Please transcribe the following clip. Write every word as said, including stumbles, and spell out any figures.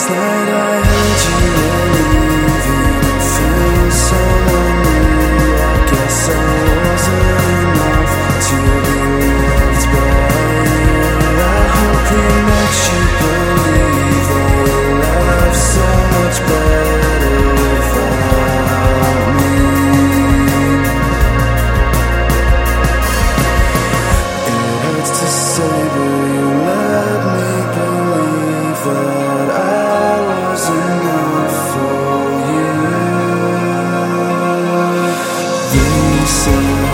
Last night I heard you were leaving, found someone new. I guess I wasn't enough to be loved by you. I hope it makes you believe that your life's so much better without me. It hurts to say, but you let me believe that I was enough for you. They say